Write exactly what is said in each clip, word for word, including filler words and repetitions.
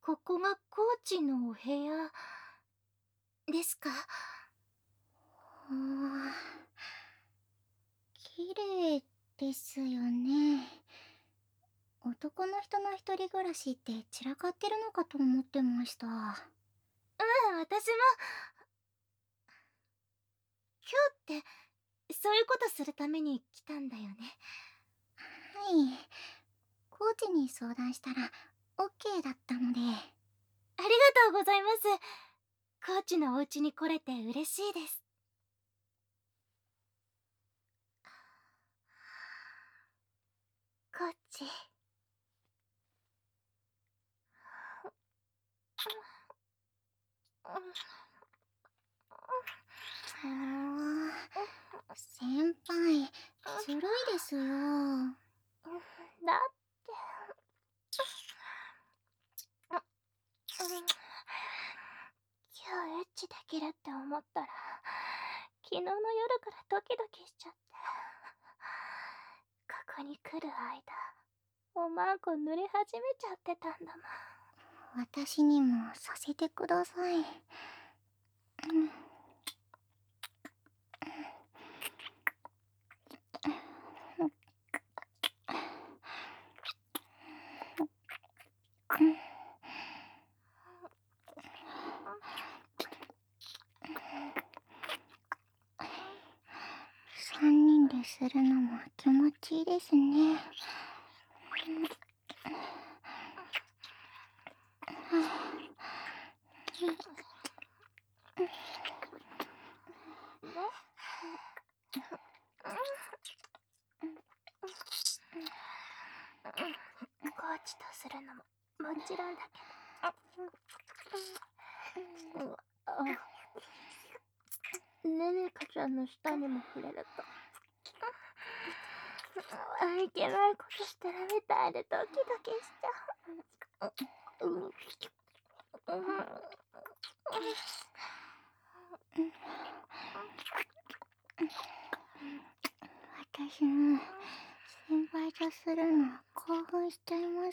ここがコーチのお部屋ですか？ あー、綺麗ですよね。男の人の一人暮らしって散らかってるのかと思ってました。はうん、私も。今日ってそういうことするために来たんだよね。 い。コーチに相談したら オーケー だったので。 ありがとうございます。コーチのお家に来れて嬉しいです。コーチ。 あー、先輩、ずるいですよ。 だって今日エッチできるって思ったら昨日の夜からドキドキしちゃって、ここに来る間おまんこ濡れ始めちゃってたんだもん。 私にもさせてください。うん。三人でするのも気持ちいいですね。 コーチとするのももちろんだけど、あ、ねねかちゃんの舌にも触れるとあ、いけないことしてるみたいでドキドキしちゃう。うん私も先輩とするの興奮しちゃいます。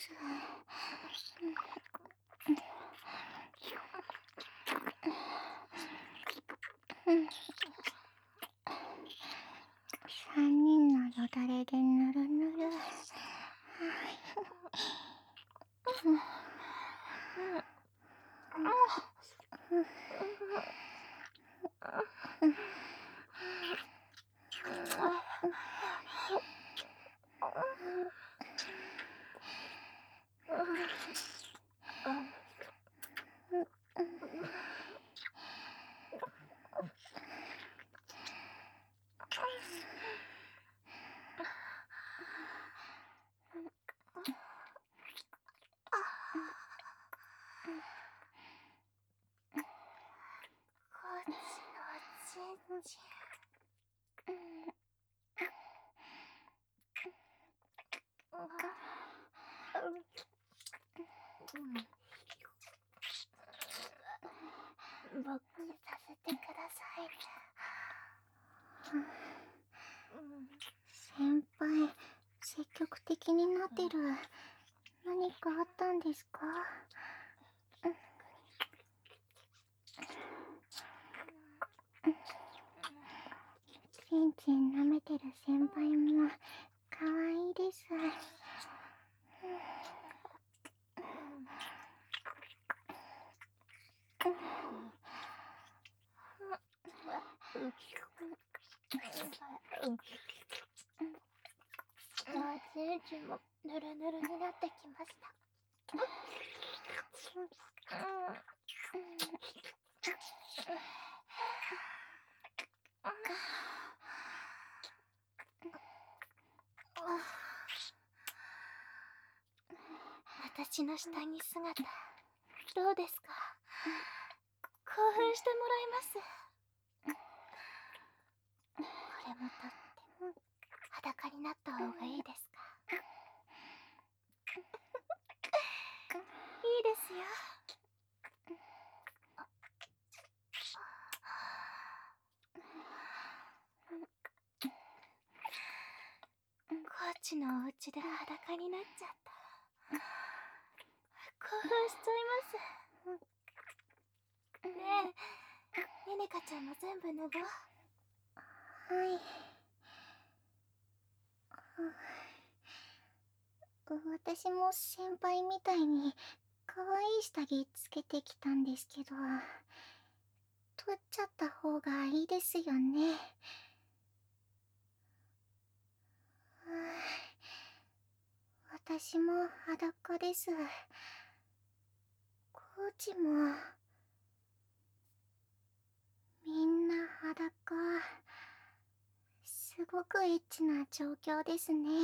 三人のよだれでぬるぬる。 コーチのちんちん、僕にさせてくださいね。 先輩、積極的になってる。何かあったんですか？ちんちん舐めてる先輩もかわいいです。 あ、ちんちんもぬるぬるになってきました。私の下着姿どうですか？興奮してもらいます。これもとって裸になった方がいいですか？いいですよ。コーチのお家で裸になっちゃった。コ奮しちゃいます。ねえ、ネネカちゃんも全部脱ごう。 はい。私も先輩みたいに可愛い下着つけてきたんですけど、取っちゃった方がいいですよね。私も裸です。コーチもみんな裸。すごくエッチな状況ですね。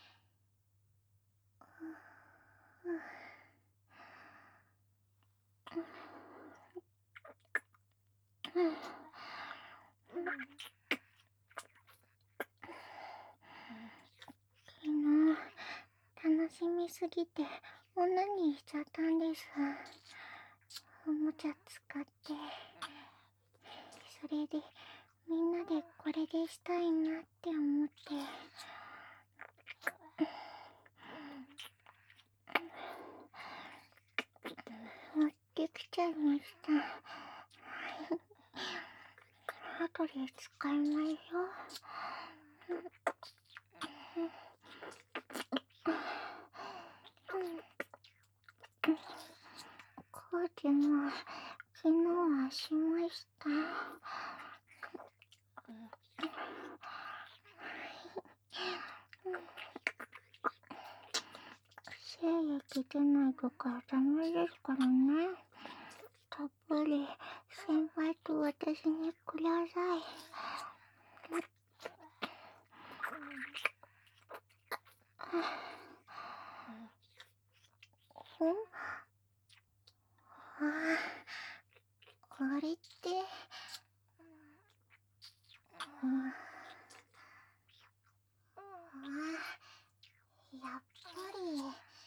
昨日楽しみすぎて女にしちゃったんです。おもちゃ使って、それでみんなでこれでしたいなって思って、持ってきちゃいました。後で使いますよ。コーチも昨日はしました。精液出ないとかダメですからね。たっぷり先輩と私にください。お？ああ、あれって、うん、ああ、やっぱり、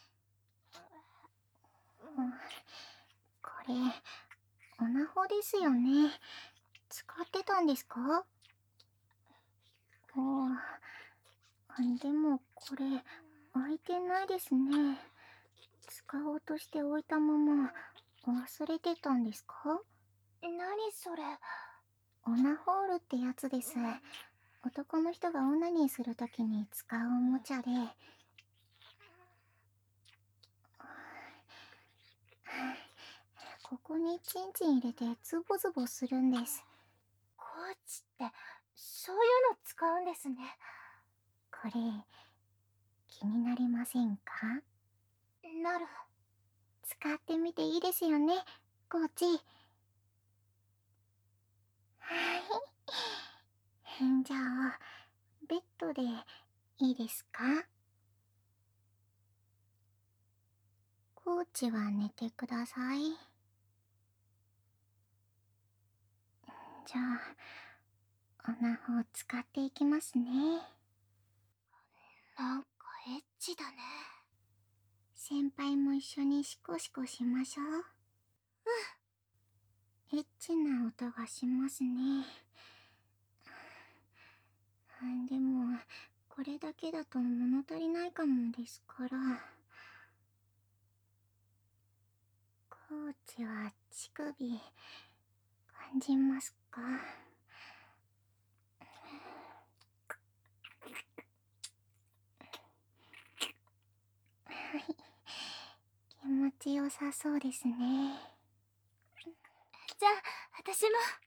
うん、これオナホですよね。使ってたんですか？おー、でもこれ開いてないですね。使おうとして置いたまま忘れてたんですか？ 何それ。 オナホールってやつです。男の人がオナニーするときに使うおもちゃで、ここにチンチン入れてズボズボするんです。 コーチってそういうの使うんですね。 これ気になりませんか？ なる。 使ってみていいですよね、コーチ。はい。じゃあベッドでいいですか？コーチは寝てください。じゃあオナホを使っていきますね。 なんかエッチだね。 先輩も一緒にシコシコしましょう。うん。エッチな音がしますね。でもこれだけだと物足りないかもですから。コーチは乳首感じますか？気持ちよさそうですね。 じゃあ私も。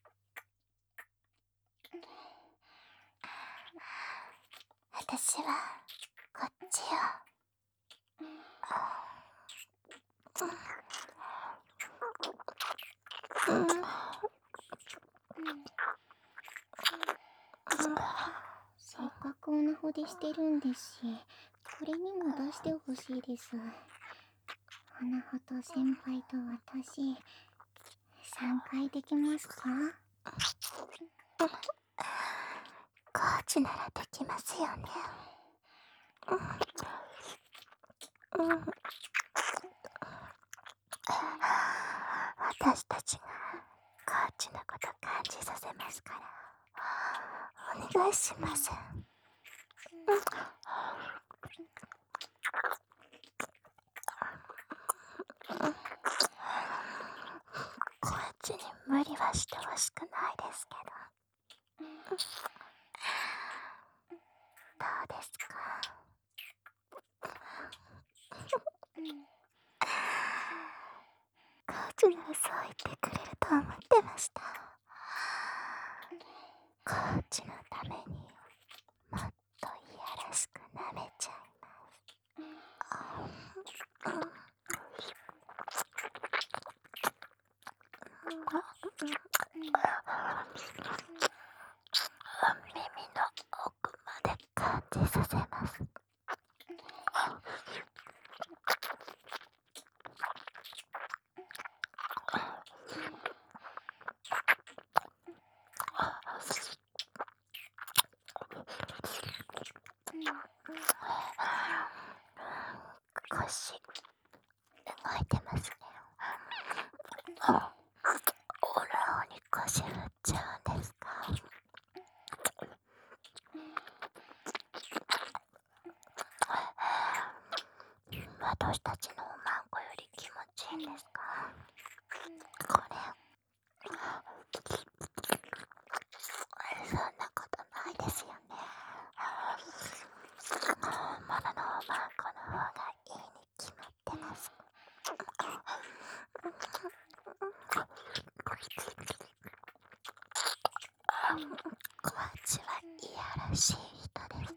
私はこっちよ。 せっかくオナホでしてるんですし、これにも出してほしいです。オナホと先輩と私、さんかいできますか？ コーチならできますよね。うんうん、私たちがコーチのこと感じさせますからお願いします。うん無理はしてほしくないですけど。どうですか？コーチならそう言ってくれると思ってました。コーチのためにもっといやらしく舐めちゃいます。耳の奥まで感じさせます。腰動いてますね。オラオに腰振っちゃうんですか？私たちのおまんこより気持ちいいんですか？これそんなことないですよね。本物のおまんこの方がいいに決まってます。コーチはいやらしい人です。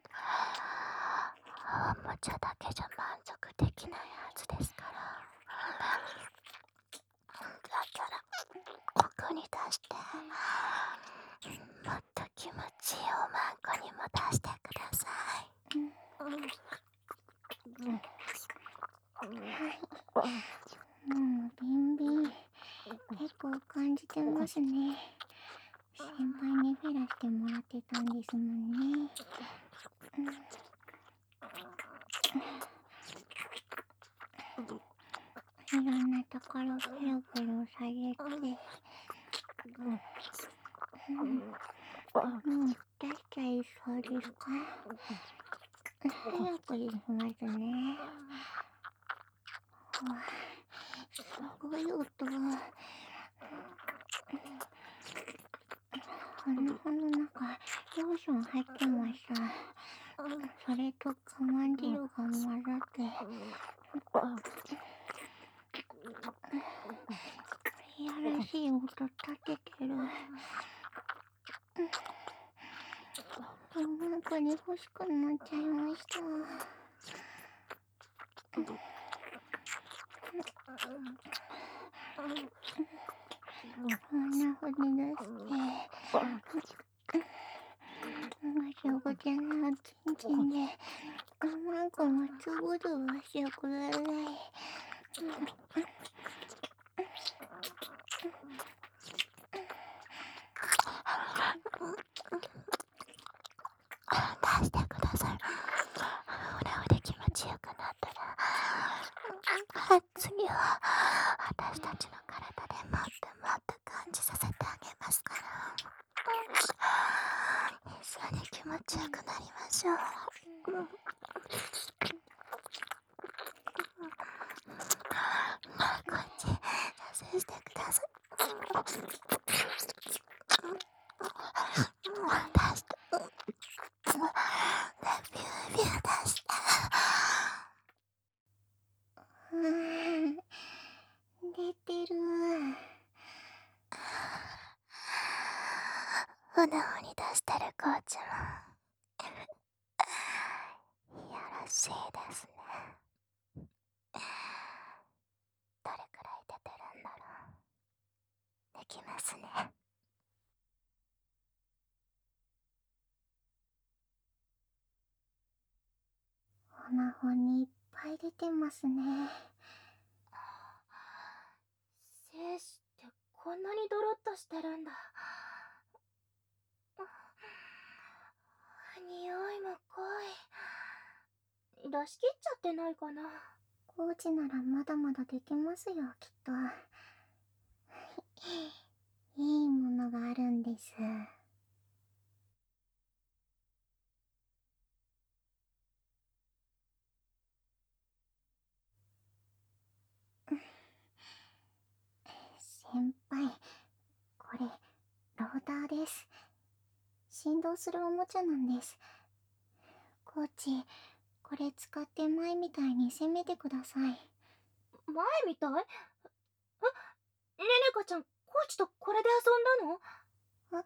おもちゃだけじゃ満足できないはずですから。だからここに出して、もっと気持ちいいおまんこにも出してください。 もうビンビン結構感じてますね。先輩にフェラしてもらってたんですもんね。いろんなところペロペロされて、もう出しちゃいそうですか？早くしますね。すごい音。鼻の中ローション入ってました。それとカマンディルが混ざっていやらしい音立ててる。なんかに欲しくなっちゃいました。こんなふうに出してぐちゃぐちゃなキンキンでなんかもつぶつぶしてください。 出してください。オラオで気持ちよくなったら、次は私たちの体でもっともっと感じさせてあげますから。一緒に気持ちよくなりましょう。こっち射精してください。出してビュービュー出して。 うん出てる。 おなほに出してるコーチもいやらしいですね。どれくらい出てるんだろう。できますね。 おなほにいっぱい出てますね。 精子ってこんなにドロッとしてるんだ。匂いも濃い。出し切っちゃってないかな。 コーチならまだまだできますよ、きっと。いいものがあるんです。先輩、 です。振動するおもちゃなんです。コーチ、これ使って前みたいに攻めてください。 前みたい？え、ねねかちゃん、コーチとこれで遊んだの？ あ、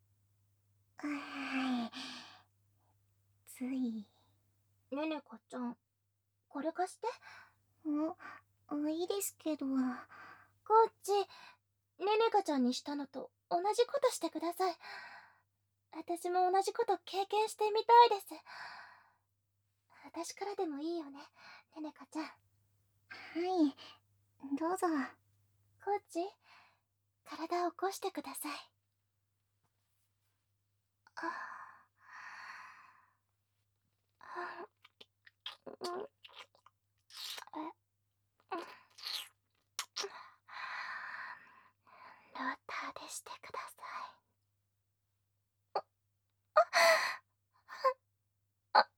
はい。つい。 ねねかちゃん、これ貸して。 あ、あ、いいですけど。コーチ、ねねかちゃんにしたのと同じことしてください。私も同じこと経験してみたいです。私からでもいいよね、ねねかちゃん。 はい、どうぞ。 コーチ、体を起こしてください。ああ、うん、え、うん、ローターでしてください。あ、あ、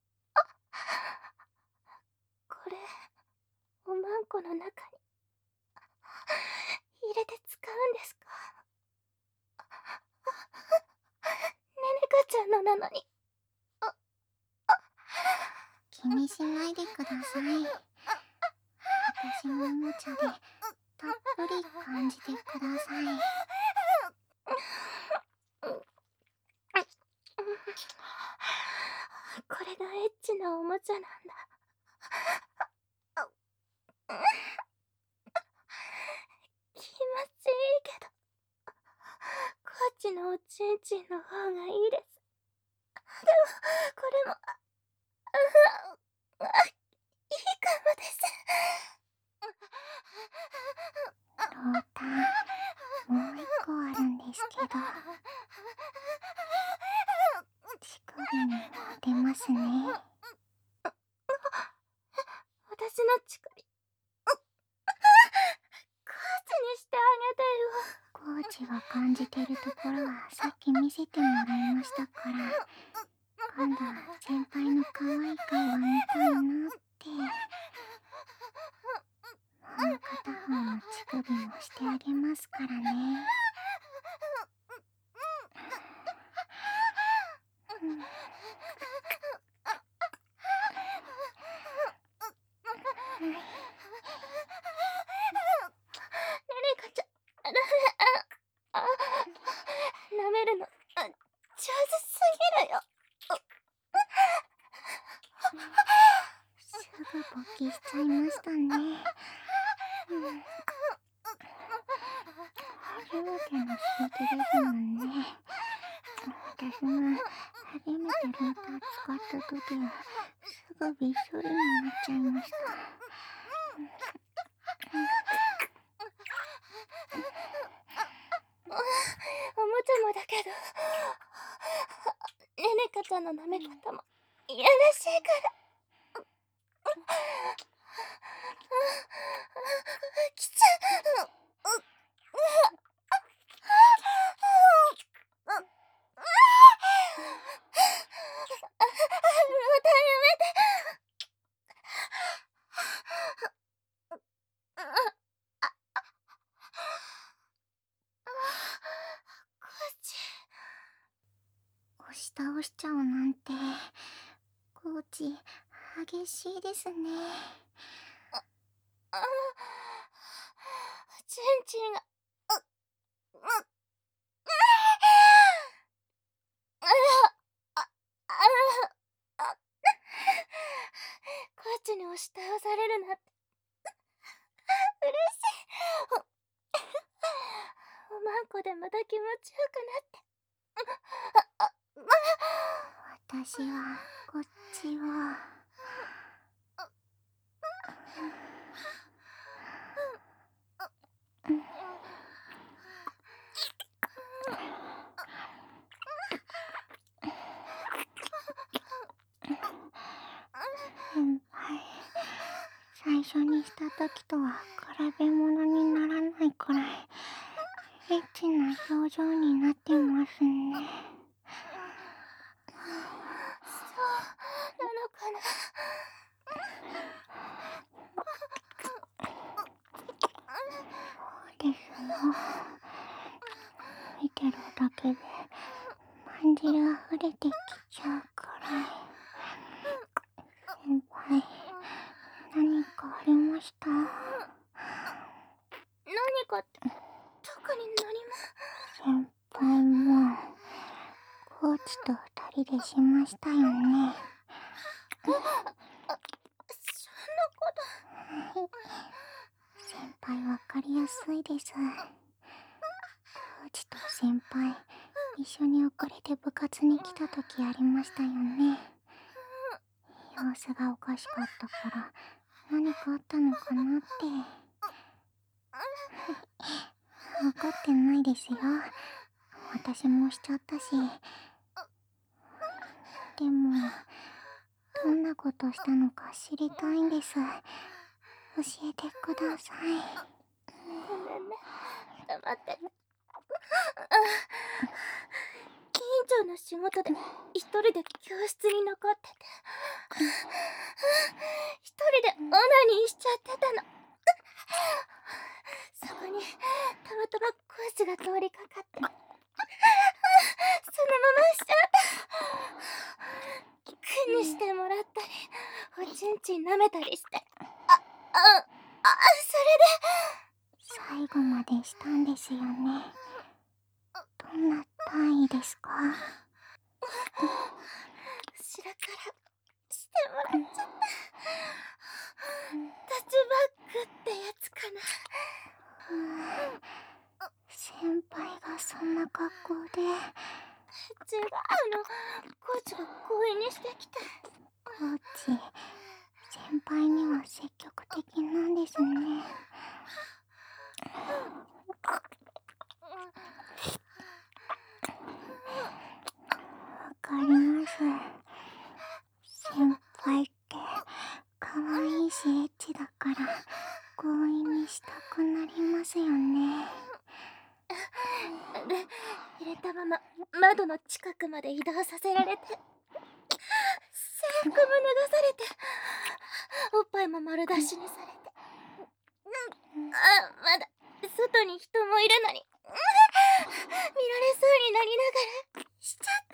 これ、おまんこの中に入れて使うんですか？ねねかちゃんのなのに。あ、あ、 気にしないでください。私のおもちゃでたっぷり感じてください。 これがエッチなおもちゃなんだ。気持ちいいけど、コーチのおちんちんの方がいいです。でも、これも、あ、あ、いいかもです。 ローター、もう一個あるんですけど、乳首にも出ますね。 私の乳首、コーチにしてあげてよ。 コーチが感じてるところはさっき見せてもらいましたから、今度は先輩の可愛い顔が見たいなって。もう片方の乳首もしてあげますからね。うん、 ねねかちゃん、あ、あ、舐めるの、あ、上手すぎるよ。 すぐ勃起しちゃいましたね。うん、初めての刺激ですもんね。私も初めてローター使った時はすぐびっしょりになっちゃいました。 おもちゃもだけど、ねねかちゃんの舐め方もいやらしいから。きちゃう。またやめて。コーチ、 押し倒しちゃうなんて、コーチ激しいですね。 あ、チンチンが、う、う、あ、あ、あ、あ、コーチに押し倒されるなんて嬉しい。おまんこでまた気持ちよくなって。あ、あ、 私はこっちを。先輩、最初にした時とは比べ物にならないくらいエッチな表情になってますね。 そうなのかな。 そうですよ。見てるだけで感じる溢れてきちゃうくらい。先輩、何かありました？何かって特に何も。先輩もコーチと二人でしましたよね。 そんなこと。 先輩わかりやすいです。コーチと先輩一緒に遅れて部活に来た時ありましたよね。様子がおかしかったから何かあったのかなって。怒ってないですよ。私もしちゃったし。でもどんなことしたのか知りたいんです。教えてください。 ごめんね、黙って。委員長の仕事で一人で教室に残ってて、一人でオナニーしちゃってたの。そこにたまたまコーチが通りかかって、そのまましちゃった。君にしてもらったり、おちんちん舐めたりして、あ、あ、あ、それで最後までしたんですよね。どんな単位ですか？ 後ろからしてもらっちゃった。タッチバックってやつかな。 先輩がそんな格好で。 違うの、コーチが強引にしてきて。 コーチ、先輩には積極的なんですね。わかります。先輩って可愛いしエッチだから強引にしたくなりますよね。 で、入れたまま窓の近くまで移動させられて、制服も脱がされて、おっぱいも丸出しにされて、あ、まだ外に人もいるのに見られそうになりながらしちゃった。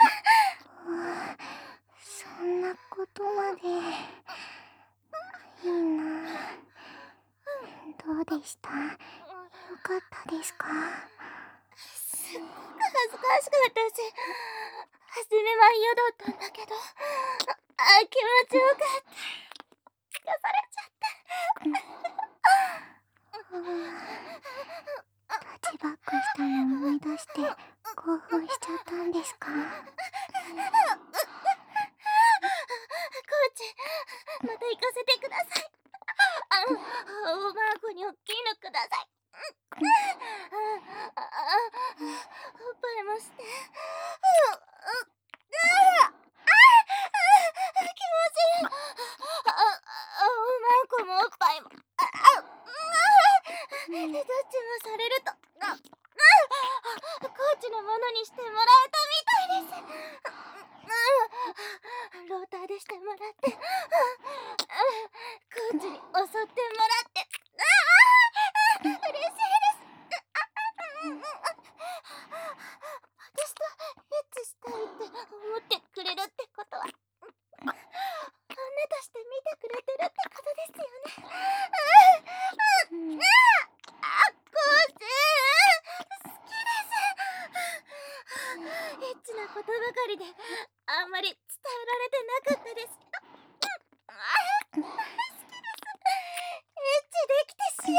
そんなことまで。いいな。どうでした？よかったですか？ すっごく恥ずかしかったし、初めは嫌だったんだけど、あ、気持ちよかった。聞かされちゃった。 タッチバックしたの思い出して興奮しちゃったんですか？コーチ、また行かせてください。あ、おばあこにおっきいのください。おっぱいもして。気持ちいい。あ、おばあこもおっぱいも。どっちもされると、コーチのものにしてもらえたみたいです。ローターでしてもらって、コーチに襲ってもらって、嬉しいです。私とエッチしたいって思ってくれるってことは、女として見てくれてるってことですよね。あ、コーチ好きです。エッチなことばかりであんまり伝えられてなかったです。大好きです。エッチできて幸せです。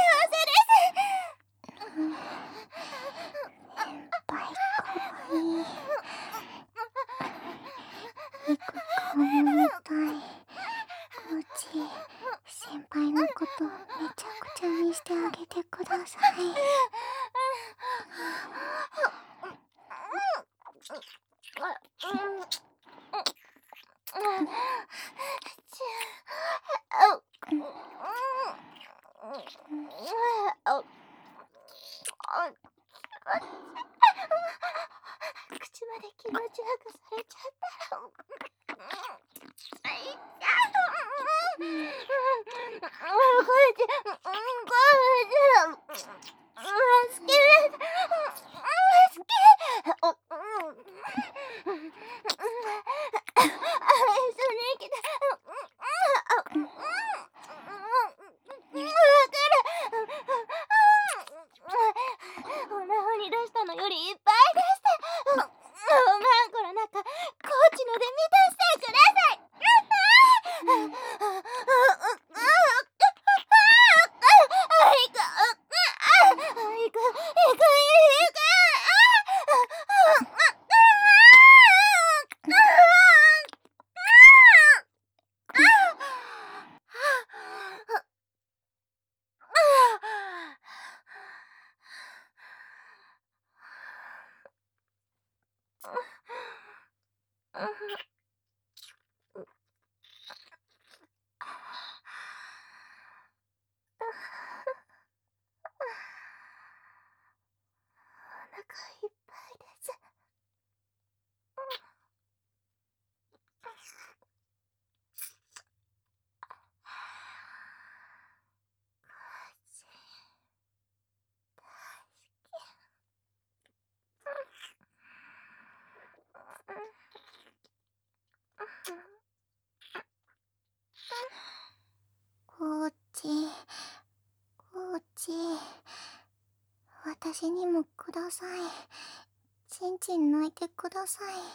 先輩かわいい。行く顔も見たい。コーチ、先輩のことめちゃくちゃにしてあげてください。 口まで気持ちよくされちゃったら、いっちゃう。コーチ、コーチ、好きです。好き。 腹いっぱいです。 コーチ、コーチ、私にもください。ちんちん抜いてください。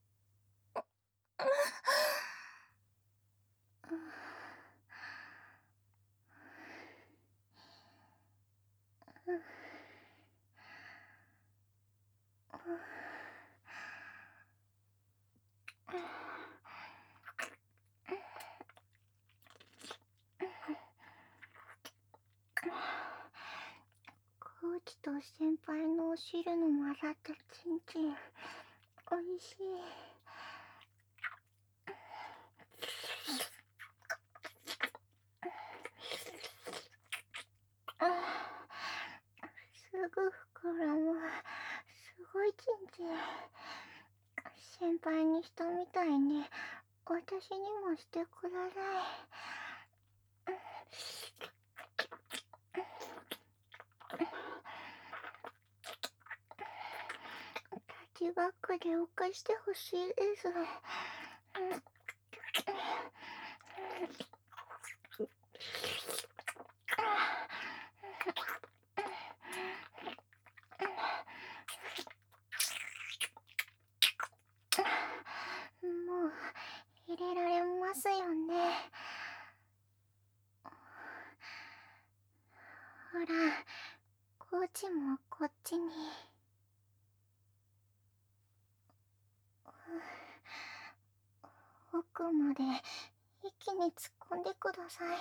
コーチと先輩のお汁の混ざったちんちん、おいしい。すぐ膨らむ。すごいちんちん。先輩にしたみたいに私にもしてください。タッチバックで浮かしてほしいです。もう入れられますよね。ほら、コーチもこっちに。奥まで一気に突っ込んでください。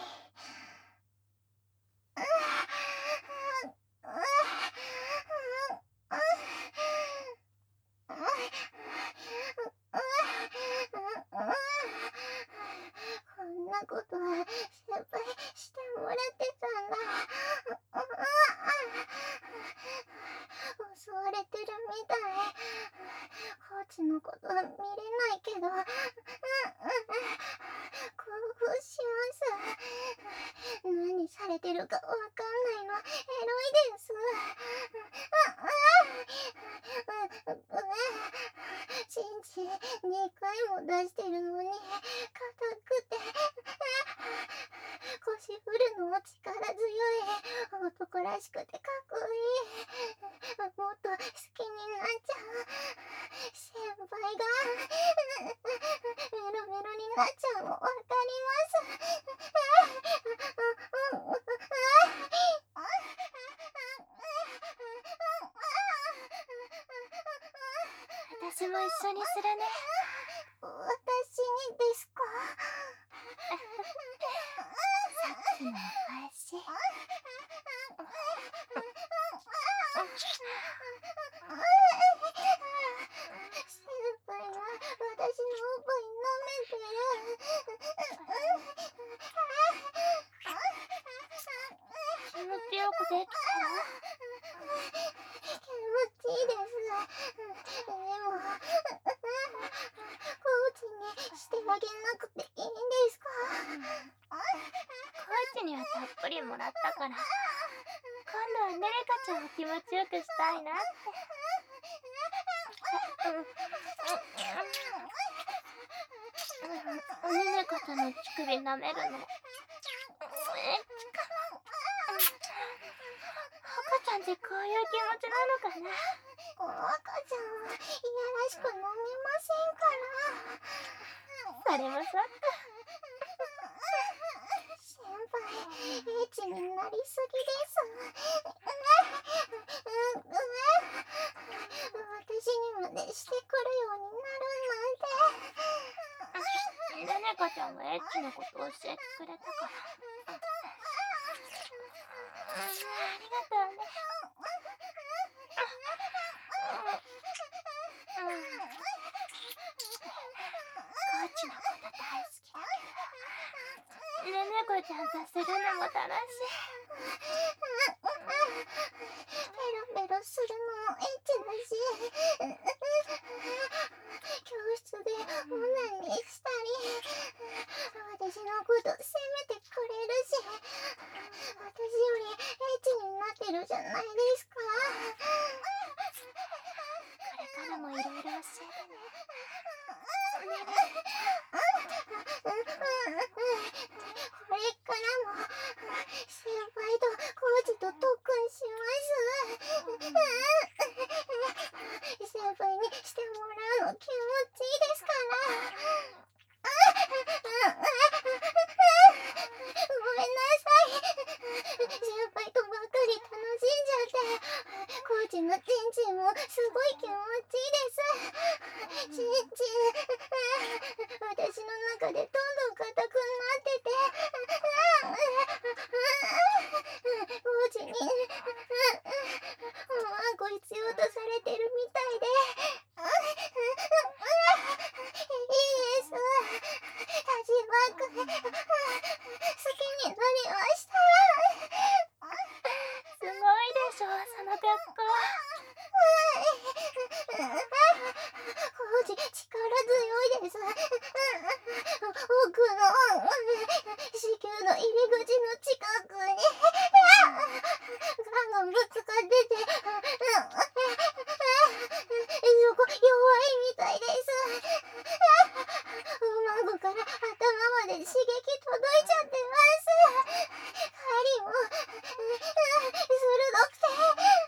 こんなことは先輩してもらってたんだ。襲われてるみたい。コーチのことは見れないけど、興奮します。何されてるかわかんないのエロいです。ちんちんにかいも出してるのに硬くて、腰振るのも力強い。男らしくてかっこいい。もっと好きになっちゃう。先輩がメロメロになっちゃうのわかります。 私も一緒にするね。 私にですか？ さっきのお返し。 先輩が私のおっぱい舐めてる。 気持ちよくできたわ。 気持ちいいです。でも、コーチにしてあげなくていいんですか？ コーチにはたっぷりもらったから、今度はねねかちゃんを気持ちよくしたいなって。うん、ねねかちゃんの乳首舐めるの。赤ちゃんってこういう気持ちなのかな。 赤ちゃんはいやらしく飲めませんから。 それもそっか。 先輩、エッチになりすぎです。私にまでしてくるようになるなんて。 ねねかちゃんがエッチなことを教えてくれたから。ありがとうね。 こちゃんとするのも楽しい。 ペロペロするのもエッチだし、教室でオナニーしたり、私のこと責めてくれるし、私よりエッチになってるじゃないですか。 これからもいろいろ教えてね。 これからも先輩とコーチと特訓します。先輩にしてもらうの気持ちいいですから。ごめんなさい。先輩とばっかり楽しんじゃって、コーチのチンチンもすごい気持ちいいです。チンチン、私の中でどんどん硬くなってて、コーチにおまんこ必要とされてるみたいで、いいです。タジマくん、好きになりました。 すごいでしょ、その格好。 コーチ、力強いです。奥の子宮の入り口の近くにガンがぶつかってて、そこ弱いみたいです。孫から頭まで刺激届いちゃってます。針も鋭くて、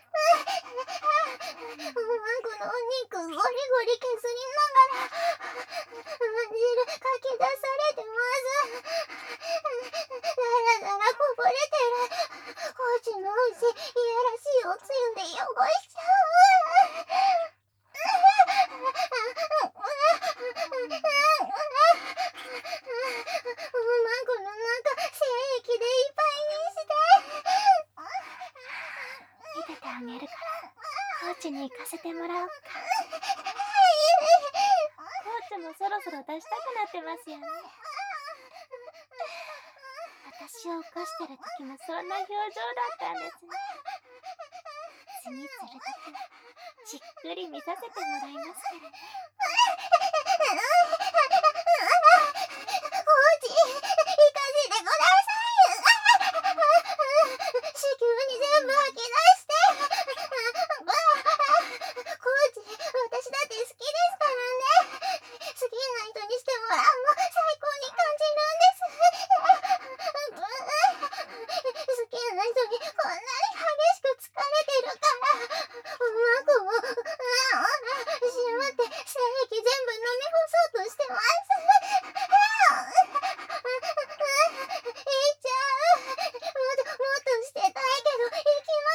孫のお肉ゴリゴリ削りながら汁かき出されてます。だらだらこぼれてるコーチの牛、いやらしいおつゆで汚しちゃう。マンコの中精液でいっぱいにして見ててあげるから、コーチに行かせてもらおうか。コーチもそろそろ出したくなってますよね。私を起こしてる時もそんな表情だったんですね。次する時はじっくり見させてもらいますからね。 コーチ、行かせてください。子宮に全部吐き出して。コーチ、私だって好きですからね。好きな人にしてもらうの最高に感じるんです。好きな人にこんなに激しく疲れてるから、マコもしまって精液全部飲み干そうとしてます。いっちゃう。もっともっとしてたいけど行きます。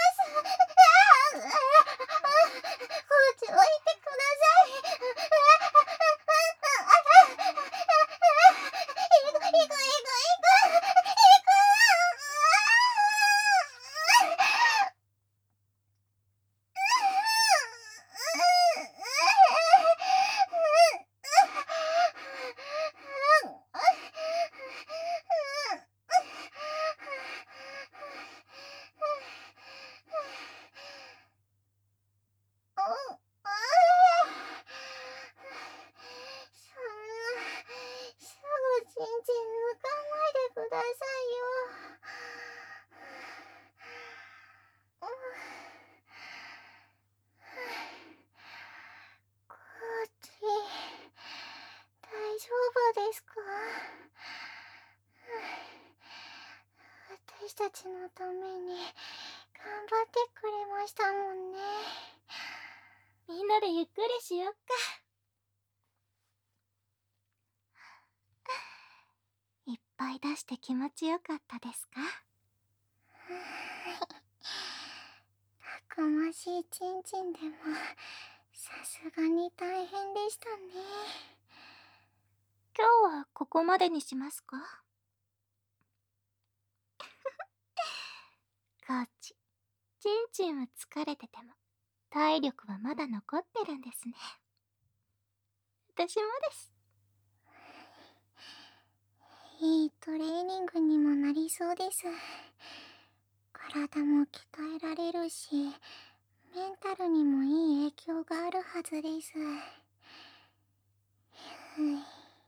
コーチ置いてください。行く行く行く行く行く。そんな、すぐちんちん抜かないでくださいよ。コーチ、大丈夫ですか？私たちのために頑張ってくれましたもんね。 みんなでゆっくりしよっか。いっぱい出して気持ちよかったですか？ たくましいちんちんでもさすがに大変でしたね。 今日はここまでにしますか？コーチ、ちんちんは疲れてても体力はまだ残ってるんですね。私もです。 いいトレーニングにもなりそうです。体も鍛えられるし、メンタルにもいい影響があるはずです。ふい、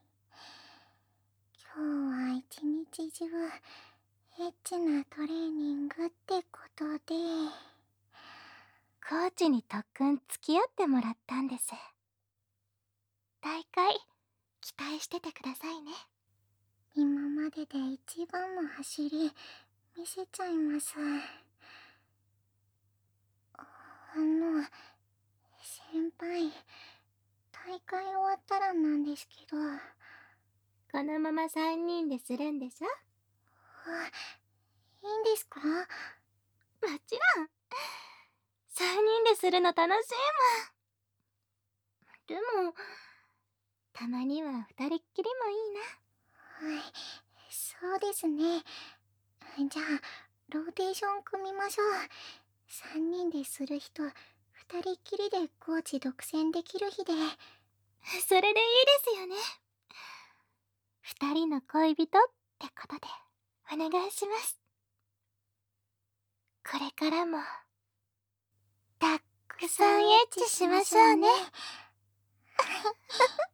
今日は一日中エッチなトレーニングってことで、 コーチに特訓付き合ってもらったんです。大会期待しててくださいね。 今までで一番の走り見せちゃいます。あの、先輩、大会終わったらなんですけど。 このままさんにんでするんでしょ？ あ、いいんですか？もちろん。さんにんでするの楽しいもん。でも、たまにはふたりっきりもいいな。 はい、そうですね。じゃあ、ローテーション組みましょう。さんにんでする日と、ふたりっきりでコーチ独占できる日で。 それでいいですよね。ふたりの恋人ってことでお願いします。これからもたっくさんエッチしましょうね。